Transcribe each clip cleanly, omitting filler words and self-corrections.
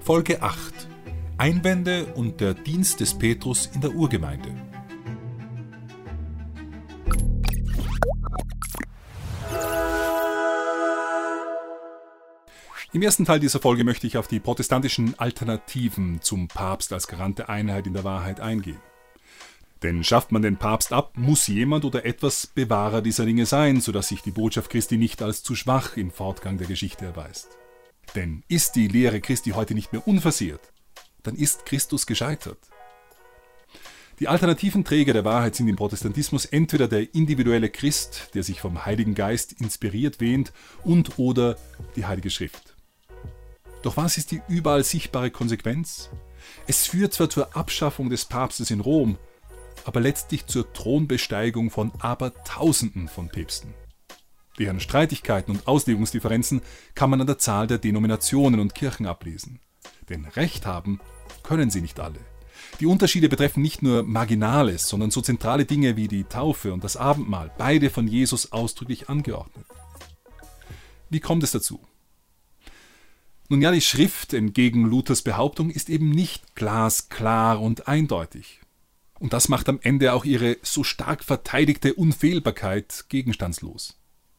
Folge 8: Einwände und der Dienst des Petrus in der Urgemeinde. Im ersten Teil dieser Folge möchte ich auf die protestantischen Alternativen zum Papst als Garant der Einheit in der Wahrheit eingehen. Denn schafft man den Papst ab, muss jemand oder etwas Bewahrer dieser Dinge sein, sodass sich die Botschaft Christi nicht als zu schwach im Fortgang der Geschichte erweist. Denn ist die Lehre Christi heute nicht mehr unversehrt, dann ist Christus gescheitert. Die alternativen Träger der Wahrheit sind im Protestantismus entweder der individuelle Christ, der sich vom Heiligen Geist inspiriert wähnt, und/oder die Heilige Schrift. Doch was ist die überall sichtbare Konsequenz? Es führt zwar zur Abschaffung des Papstes in Rom, aber letztlich zur Thronbesteigung von Abertausenden von Päpsten. Deren Streitigkeiten und Auslegungsdifferenzen kann man an der Zahl der Denominationen und Kirchen ablesen. Denn Recht haben können sie nicht alle. Die Unterschiede betreffen nicht nur Marginales, sondern so zentrale Dinge wie die Taufe und das Abendmahl, beide von Jesus ausdrücklich angeordnet. Wie kommt es dazu? Nun ja, die Schrift entgegen Luthers Behauptung ist eben nicht glasklar und eindeutig. Und das macht am Ende auch ihre so stark verteidigte Unfehlbarkeit gegenstandslos.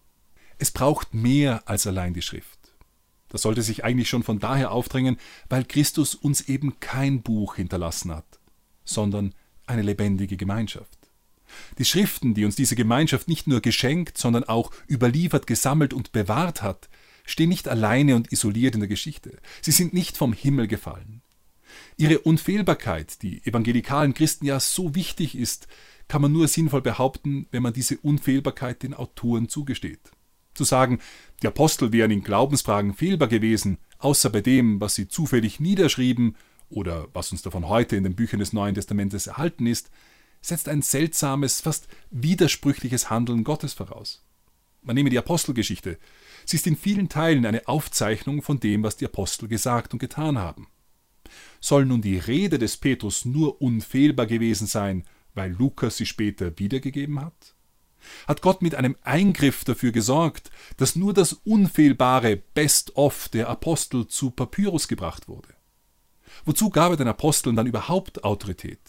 Es braucht mehr als allein die Schrift. Das sollte sich eigentlich schon von daher aufdrängen, weil Christus uns eben kein Buch hinterlassen hat, sondern eine lebendige Gemeinschaft. Die Schriften, die uns diese Gemeinschaft nicht nur geschenkt, sondern auch überliefert, gesammelt und bewahrt hat, stehen nicht alleine und isoliert in der Geschichte. Sie sind nicht vom Himmel gefallen. Ihre Unfehlbarkeit, die evangelikalen Christen ja so wichtig ist, kann man nur sinnvoll behaupten, wenn man diese Unfehlbarkeit den Autoren zugesteht. Zu sagen, die Apostel wären in Glaubensfragen fehlbar gewesen, außer bei dem, was sie zufällig niederschrieben oder was uns davon heute in den Büchern des Neuen Testamentes erhalten ist, setzt ein seltsames, fast widersprüchliches Handeln Gottes voraus. Man nehme die Apostelgeschichte. Sie ist in vielen Teilen eine Aufzeichnung von dem, was die Apostel gesagt und getan haben. Soll nun die Rede des Petrus nur unfehlbar gewesen sein, weil Lukas sie später wiedergegeben hat? Hat Gott mit einem Eingriff dafür gesorgt, dass nur das unfehlbare Best-of der Apostel zu Papyrus gebracht wurde? Wozu gab er den Aposteln dann überhaupt Autorität?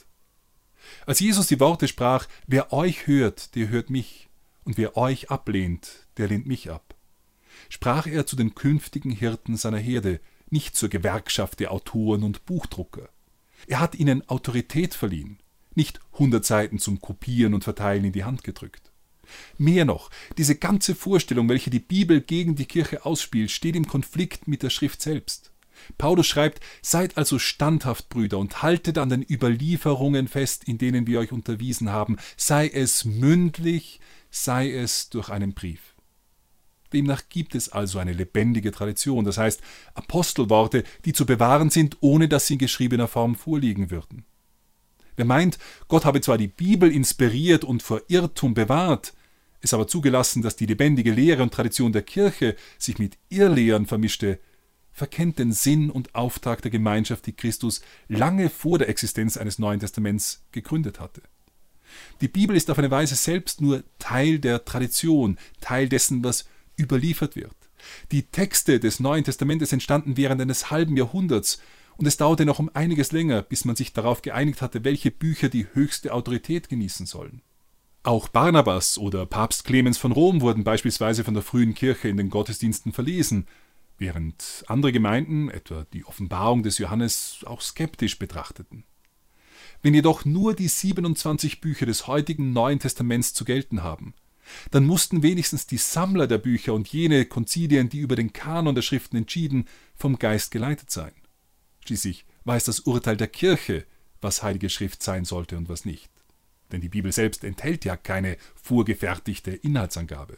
Als Jesus die Worte sprach, wer euch hört, der hört mich, und wer euch ablehnt, der lehnt mich ab, sprach er zu den künftigen Hirten seiner Herde, nicht zur Gewerkschaft der Autoren und Buchdrucker. Er hat ihnen Autorität verliehen, nicht 100 Seiten zum Kopieren und Verteilen in die Hand gedrückt. Mehr noch, diese ganze Vorstellung, welche die Bibel gegen die Kirche ausspielt, steht im Konflikt mit der Schrift selbst. Paulus schreibt, seid also standhaft, Brüder, und haltet an den Überlieferungen fest, in denen wir euch unterwiesen haben, sei es mündlich, sei es durch einen Brief. Demnach gibt es also eine lebendige Tradition, das heißt Apostelworte, die zu bewahren sind, ohne dass sie in geschriebener Form vorliegen würden. Wer meint, Gott habe zwar die Bibel inspiriert und vor Irrtum bewahrt, es aber zugelassen, dass die lebendige Lehre und Tradition der Kirche sich mit Irrlehren vermischte, verkennt den Sinn und Auftrag der Gemeinschaft, die Christus lange vor der Existenz eines Neuen Testaments gegründet hatte. Die Bibel ist auf eine Weise selbst nur Teil der Tradition, Teil dessen, was überliefert wird. Die Texte des Neuen Testamentes entstanden während eines halben Jahrhunderts und es dauerte noch um einiges länger, bis man sich darauf geeinigt hatte, welche Bücher die höchste Autorität genießen sollen. Auch Barnabas oder Papst Clemens von Rom wurden beispielsweise von der frühen Kirche in den Gottesdiensten verlesen, während andere Gemeinden, etwa die Offenbarung des Johannes, auch skeptisch betrachteten. Wenn jedoch nur die 27 Bücher des heutigen Neuen Testaments zu gelten haben, dann mussten wenigstens die Sammler der Bücher und jene Konzilien, die über den Kanon der Schriften entschieden, vom Geist geleitet sein. Schließlich war es das Urteil der Kirche, was Heilige Schrift sein sollte und was nicht. Denn die Bibel selbst enthält ja keine vorgefertigte Inhaltsangabe.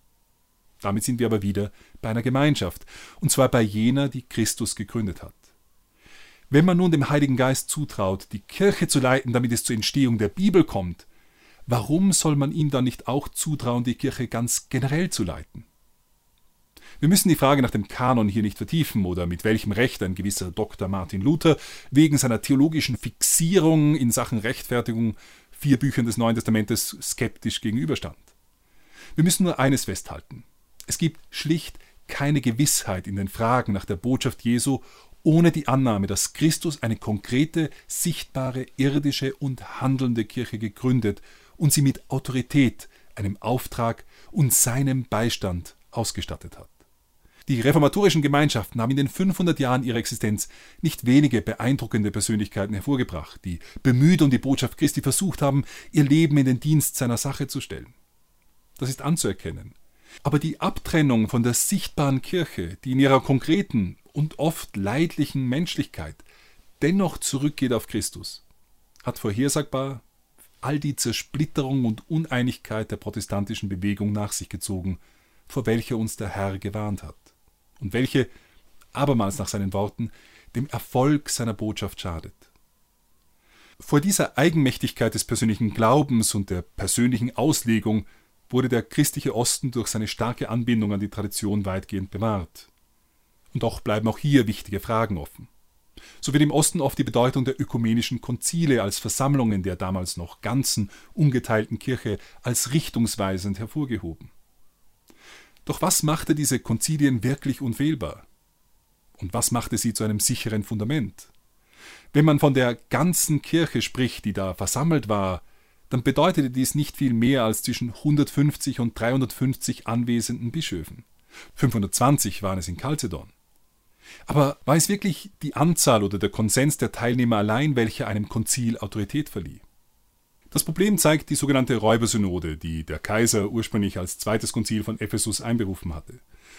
Damit sind wir aber wieder bei einer Gemeinschaft, und zwar bei jener, die Christus gegründet hat. Wenn man nun dem Heiligen Geist zutraut, die Kirche zu leiten, damit es zur Entstehung der Bibel kommt, warum soll man ihm dann nicht auch zutrauen, die Kirche ganz generell zu leiten? Wir müssen die Frage nach dem Kanon hier nicht vertiefen oder mit welchem Recht ein gewisser Dr. Martin Luther wegen seiner theologischen Fixierung in Sachen Rechtfertigung 4 Büchern des Neuen Testamentes skeptisch gegenüberstand. Wir müssen nur eines festhalten. Es gibt schlicht keine Gewissheit in den Fragen nach der Botschaft Jesu ohne die Annahme, dass Christus eine konkrete, sichtbare, irdische und handelnde Kirche gegründet und sie mit Autorität, einem Auftrag und seinem Beistand ausgestattet hat. Die reformatorischen Gemeinschaften haben in den 500 Jahren ihrer Existenz nicht wenige beeindruckende Persönlichkeiten hervorgebracht, die bemüht um die Botschaft Christi versucht haben, ihr Leben in den Dienst seiner Sache zu stellen. Das ist anzuerkennen. Aber die Abtrennung von der sichtbaren Kirche, die in ihrer konkreten und oft leidlichen Menschlichkeit dennoch zurückgeht auf Christus, hat vorhersagbar all die Zersplitterung und Uneinigkeit der protestantischen Bewegung nach sich gezogen, vor welcher uns der Herr gewarnt hat und welche, abermals nach seinen Worten, dem Erfolg seiner Botschaft schadet. Vor dieser Eigenmächtigkeit des persönlichen Glaubens und der persönlichen Auslegung wurde der christliche Osten durch seine starke Anbindung an die Tradition weitgehend bewahrt. Und doch bleiben auch hier wichtige Fragen offen. So wird im Osten oft die Bedeutung der ökumenischen Konzile als Versammlungen der damals noch ganzen, ungeteilten Kirche als richtungsweisend hervorgehoben. Doch was machte diese Konzilien wirklich unfehlbar? Und was machte sie zu einem sicheren Fundament? Wenn man von der ganzen Kirche spricht, die da versammelt war, dann bedeutete dies nicht viel mehr als zwischen 150 und 350 anwesenden Bischöfen. 520 waren es in Chalcedon. Aber war es wirklich die Anzahl oder der Konsens der Teilnehmer allein, welcher einem Konzil Autorität verlieh? Das Problem zeigt die sogenannte Räubersynode, die der Kaiser ursprünglich als zweites Konzil von Ephesus einberufen hatte.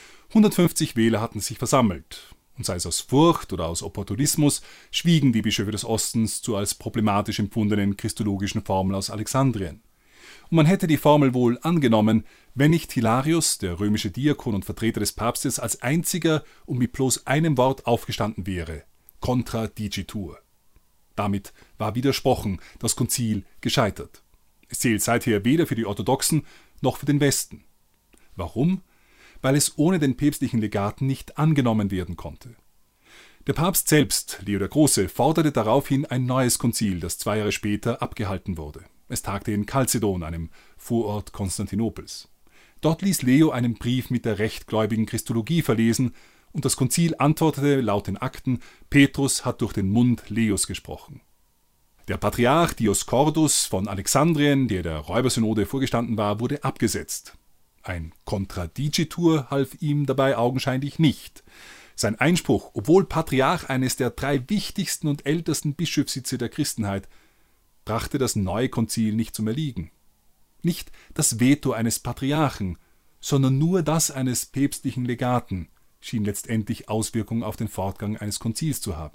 150 Wähler hatten sich versammelt, und sei es aus Furcht oder aus Opportunismus, schwiegen die Bischöfe des Ostens zur als problematisch empfundenen christologischen Formel aus Alexandrien. Und man hätte die Formel wohl angenommen, wenn nicht Hilarius, der römische Diakon und Vertreter des Papstes, als einziger und mit bloß einem Wort aufgestanden wäre: Contra dicitur. Damit war widersprochen, das Konzil gescheitert. Es zählt seither weder für die Orthodoxen noch für den Westen. Warum? Weil es ohne den päpstlichen Legaten nicht angenommen werden konnte. Der Papst selbst, Leo der Große, forderte daraufhin ein neues Konzil, das 2 Jahre später abgehalten wurde. Es tagte in Chalcedon, einem Vorort Konstantinopels. Dort ließ Leo einen Brief mit der rechtgläubigen Christologie verlesen, und das Konzil antwortete laut den Akten: Petrus hat durch den Mund Leos gesprochen. Der Patriarch Dioscordus von Alexandrien, der Räubersynode vorgestanden war, wurde abgesetzt. Ein Contradicitur half ihm dabei augenscheinlich nicht. Sein Einspruch, obwohl Patriarch eines der 3 wichtigsten und ältesten Bischöfssitze der Christenheit, brachte das neue Konzil nicht zum Erliegen. Nicht das Veto eines Patriarchen, sondern nur das eines päpstlichen Legaten schien letztendlich Auswirkungen auf den Fortgang eines Konzils zu haben.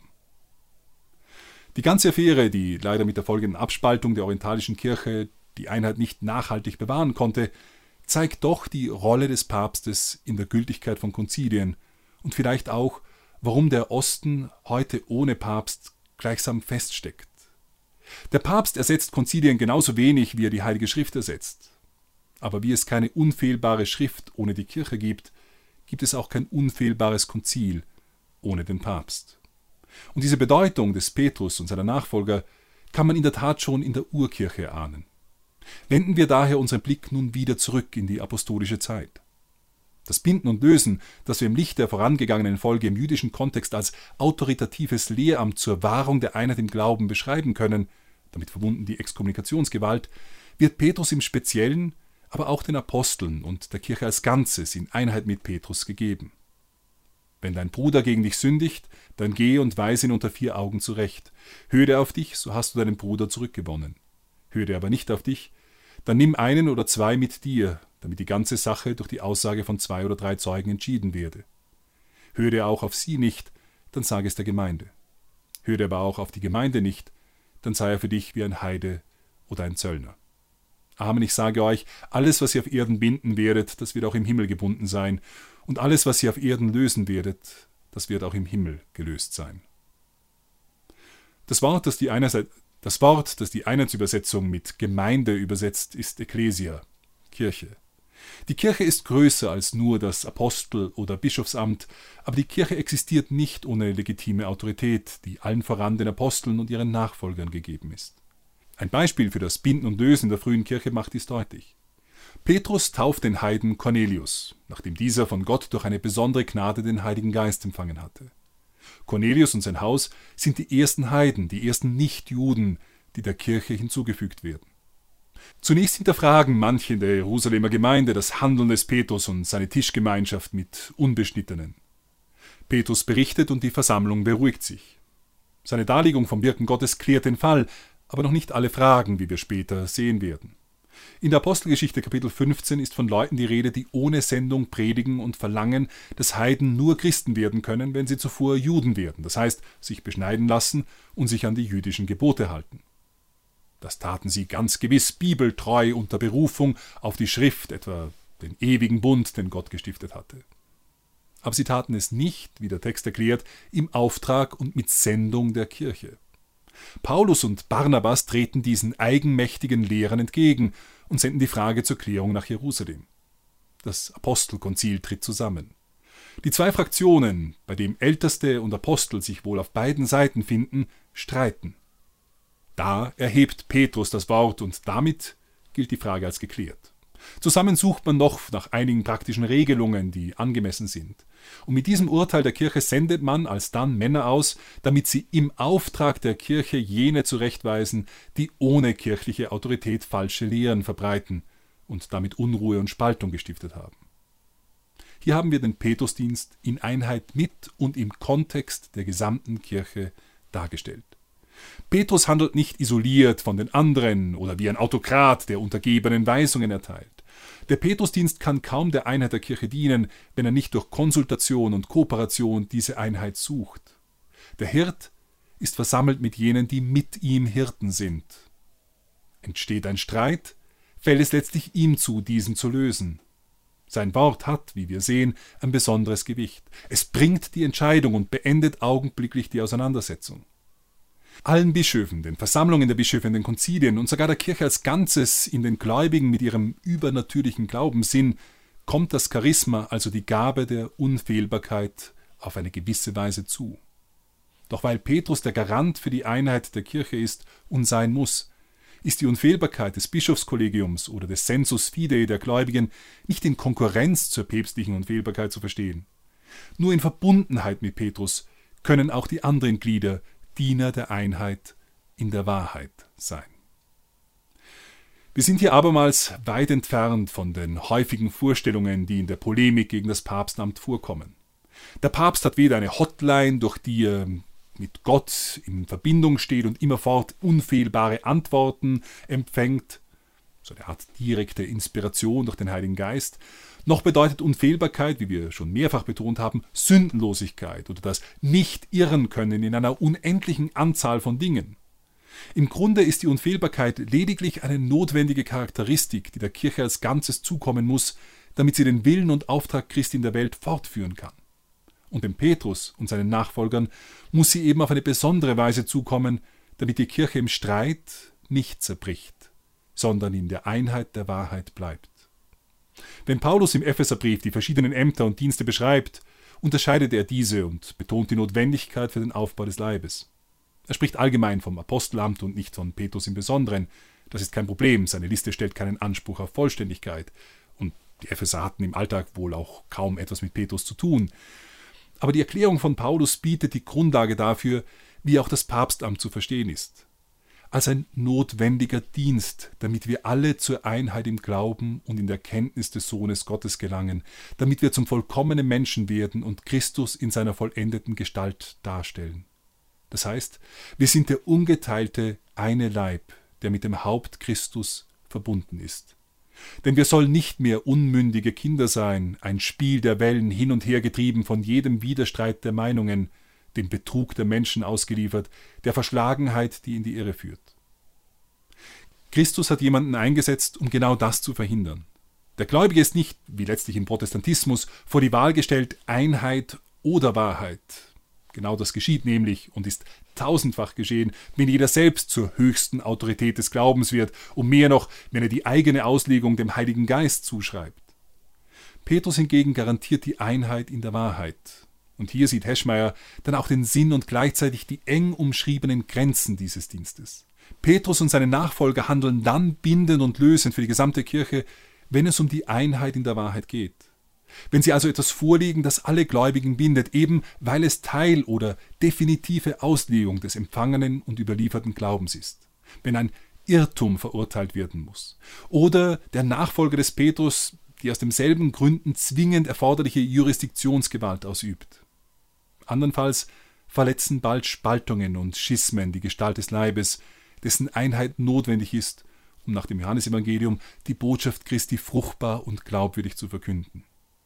Die ganze Affäre, die leider mit der folgenden Abspaltung der orientalischen Kirche die Einheit nicht nachhaltig bewahren konnte, zeigt doch die Rolle des Papstes in der Gültigkeit von Konzilien und vielleicht auch, warum der Osten heute ohne Papst gleichsam feststeckt. Der Papst ersetzt Konzilien genauso wenig, wie er die Heilige Schrift ersetzt. Aber wie es keine unfehlbare Schrift ohne die Kirche gibt, gibt es auch kein unfehlbares Konzil ohne den Papst. Und diese Bedeutung des Petrus und seiner Nachfolger kann man in der Tat schon in der Urkirche ahnen. Wenden wir daher unseren Blick nun wieder zurück in die apostolische Zeit. Das Binden und Lösen, das wir im Licht der vorangegangenen Folge im jüdischen Kontext als autoritatives Lehramt zur Wahrung der Einheit im Glauben beschreiben können, damit verbunden die Exkommunikationsgewalt, wird Petrus im Speziellen, aber auch den Aposteln und der Kirche als Ganzes in Einheit mit Petrus gegeben. Wenn dein Bruder gegen dich sündigt, dann geh und weise ihn unter 4 Augen zurecht. Hört er auf dich, so hast du deinen Bruder zurückgewonnen. Hört er aber nicht auf dich, dann nimm 1 oder 2 mit dir, damit die ganze Sache durch die Aussage von 2 oder 3 Zeugen entschieden werde. Hört er auch auf sie nicht, dann sage es der Gemeinde. Hört er aber auch auf die Gemeinde nicht, dann sei er für dich wie ein Heide oder ein Zöllner. Amen, ich sage euch, alles, was ihr auf Erden binden werdet, das wird auch im Himmel gebunden sein, und alles, was ihr auf Erden lösen werdet, das wird auch im Himmel gelöst sein. Das Wort, das die Einheitsübersetzung mit Gemeinde übersetzt, ist Ekklesia, Kirche. Die Kirche ist größer als nur das Apostel- oder Bischofsamt, aber die Kirche existiert nicht ohne legitime Autorität, die allen voran den Aposteln und ihren Nachfolgern gegeben ist. Ein Beispiel für das Binden und Lösen der frühen Kirche macht dies deutlich. Petrus tauft den Heiden Cornelius, nachdem dieser von Gott durch eine besondere Gnade den Heiligen Geist empfangen hatte. Cornelius und sein Haus sind die ersten Heiden, die ersten Nichtjuden, die der Kirche hinzugefügt werden. Zunächst hinterfragen manche in der Jerusalemer Gemeinde das Handeln des Petrus und seine Tischgemeinschaft mit Unbeschnittenen. Petrus berichtet und die Versammlung beruhigt sich. Seine Darlegung vom Wirken Gottes klärt den Fall, aber noch nicht alle Fragen, wie wir später sehen werden. In der Apostelgeschichte Kapitel 15 ist von Leuten die Rede, die ohne Sendung predigen und verlangen, dass Heiden nur Christen werden können, wenn sie zuvor Juden werden, das heißt, sich beschneiden lassen und sich an die jüdischen Gebote halten. Das taten sie ganz gewiss bibeltreu unter Berufung auf die Schrift, etwa den ewigen Bund, den Gott gestiftet hatte. Aber sie taten es nicht, wie der Text erklärt, im Auftrag und mit Sendung der Kirche. Paulus und Barnabas treten diesen eigenmächtigen Lehrern entgegen und senden die Frage zur Klärung nach Jerusalem. Das Apostelkonzil tritt zusammen. Die zwei Fraktionen, bei dem Älteste und Apostel sich wohl auf beiden Seiten finden, streiten. Da erhebt Petrus das Wort und damit gilt die Frage als geklärt. Zusammen sucht man noch nach einigen praktischen Regelungen, die angemessen sind. Und mit diesem Urteil der Kirche sendet man alsdann Männer aus, damit sie im Auftrag der Kirche jene zurechtweisen, die ohne kirchliche Autorität falsche Lehren verbreiten und damit Unruhe und Spaltung gestiftet haben. Hier haben wir den Petrusdienst in Einheit mit und im Kontext der gesamten Kirche dargestellt. Petrus handelt nicht isoliert von den anderen oder wie ein Autokrat, der Untergebenen Weisungen erteilt. Der Petrusdienst kann kaum der Einheit der Kirche dienen, wenn er nicht durch Konsultation und Kooperation diese Einheit sucht. Der Hirt ist versammelt mit jenen, die mit ihm Hirten sind. Entsteht ein Streit, fällt es letztlich ihm zu, diesen zu lösen. Sein Wort hat, wie wir sehen, ein besonderes Gewicht. Es bringt die Entscheidung und beendet augenblicklich die Auseinandersetzung. Allen Bischöfen, den Versammlungen der Bischöfe in den Konzilien und sogar der Kirche als Ganzes in den Gläubigen mit ihrem übernatürlichen Glaubenssinn kommt das Charisma, also die Gabe der Unfehlbarkeit, auf eine gewisse Weise zu. Doch weil Petrus der Garant für die Einheit der Kirche ist und sein muss, ist die Unfehlbarkeit des Bischofskollegiums oder des Sensus Fidei der Gläubigen nicht in Konkurrenz zur päpstlichen Unfehlbarkeit zu verstehen. Nur in Verbundenheit mit Petrus können auch die anderen Glieder Diener der Einheit in der Wahrheit sein. Wir sind hier abermals weit entfernt von den häufigen Vorstellungen, die in der Polemik gegen das Papstamt vorkommen. Der Papst hat weder eine Hotline, durch die er mit Gott in Verbindung steht und immerfort unfehlbare Antworten empfängt, so eine Art direkte Inspiration durch den Heiligen Geist, noch bedeutet Unfehlbarkeit, wie wir schon mehrfach betont haben, Sündenlosigkeit oder das Nicht-Irren-Können in einer unendlichen Anzahl von Dingen. Im Grunde ist die Unfehlbarkeit lediglich eine notwendige Charakteristik, die der Kirche als Ganzes zukommen muss, damit sie den Willen und Auftrag Christi in der Welt fortführen kann. Und dem Petrus und seinen Nachfolgern muss sie eben auf eine besondere Weise zukommen, damit die Kirche im Streit nicht zerbricht, sondern in der Einheit der Wahrheit bleibt. Wenn Paulus im Epheserbrief die verschiedenen Ämter und Dienste beschreibt, unterscheidet er diese und betont die Notwendigkeit für den Aufbau des Leibes. Er spricht allgemein vom Apostelamt und nicht von Petrus im Besonderen. Das ist kein Problem, seine Liste stellt keinen Anspruch auf Vollständigkeit. Und die Epheser hatten im Alltag wohl auch kaum etwas mit Petrus zu tun. Aber die Erklärung von Paulus bietet die Grundlage dafür, wie auch das Papstamt zu verstehen ist. Als ein notwendiger Dienst, damit wir alle zur Einheit im Glauben und in der Kenntnis des Sohnes Gottes gelangen, damit wir zum vollkommenen Menschen werden und Christus in seiner vollendeten Gestalt darstellen. Das heißt, wir sind der ungeteilte eine Leib, der mit dem Haupt Christus verbunden ist. Denn wir sollen nicht mehr unmündige Kinder sein, ein Spiel der Wellen hin und her getrieben von jedem Widerstreit der Meinungen, dem Betrug der Menschen ausgeliefert, der Verschlagenheit, die in die Irre führt. Christus hat jemanden eingesetzt, um genau das zu verhindern. Der Gläubige ist nicht, wie letztlich im Protestantismus, vor die Wahl gestellt, Einheit oder Wahrheit. Genau das geschieht nämlich und ist tausendfach geschehen, wenn jeder selbst zur höchsten Autorität des Glaubens wird und mehr noch, wenn er die eigene Auslegung dem Heiligen Geist zuschreibt. Petrus hingegen garantiert die Einheit in der Wahrheit. Und hier sieht Heschmeyer dann auch den Sinn und gleichzeitig die eng umschriebenen Grenzen dieses Dienstes. Petrus und seine Nachfolger handeln dann bindend und lösend für die gesamte Kirche, wenn es um die Einheit in der Wahrheit geht. Wenn Sie also etwas vorlegen, das alle Gläubigen bindet, eben weil es Teil oder definitive Auslegung des empfangenen und überlieferten Glaubens ist, wenn ein Irrtum verurteilt werden muss, oder der Nachfolger des Petrus, die aus demselben Gründen zwingend erforderliche Jurisdiktionsgewalt ausübt. Andernfalls verletzen bald Spaltungen und Schismen die Gestalt des Leibes, dessen Einheit notwendig ist, um nach dem Johannesevangelium die Botschaft Christi fruchtbar und glaubwürdig zu verkünden.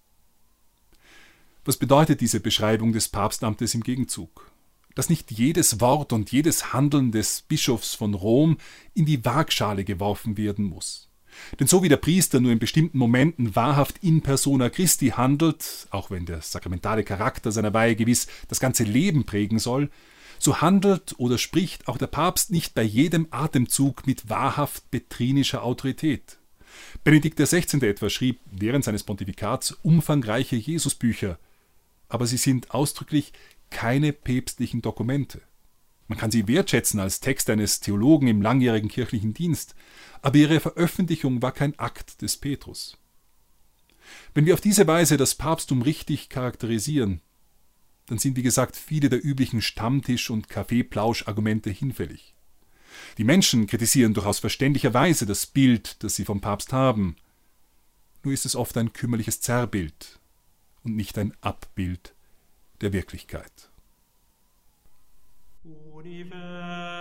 Was bedeutet diese Beschreibung des Papstamtes im Gegenzug? Dass nicht jedes Wort und jedes Handeln des Bischofs von Rom in die Waagschale geworfen werden muss. Denn so wie der Priester nur in bestimmten Momenten wahrhaft in persona Christi handelt, auch wenn der sakramentale Charakter seiner Weihe gewiss das ganze Leben prägen soll, so handelt oder spricht auch der Papst nicht bei jedem Atemzug mit wahrhaft betrinischer Autorität. Benedikt XVI. Etwa schrieb während seines Pontifikats umfangreiche Jesusbücher, aber sie sind ausdrücklich keine päpstlichen Dokumente. Man kann sie wertschätzen als Text eines Theologen im langjährigen kirchlichen Dienst, aber ihre Veröffentlichung war kein Akt des Petrus. Wenn wir auf diese Weise das Papsttum richtig charakterisieren, dann sind, wie gesagt, viele der üblichen Stammtisch- und Kaffeeplausch-Argumente hinfällig. Die Menschen kritisieren durchaus verständlicherweise das Bild, das sie vom Papst haben. Nur ist es oft ein kümmerliches Zerrbild und nicht ein Abbild der Wirklichkeit. Universum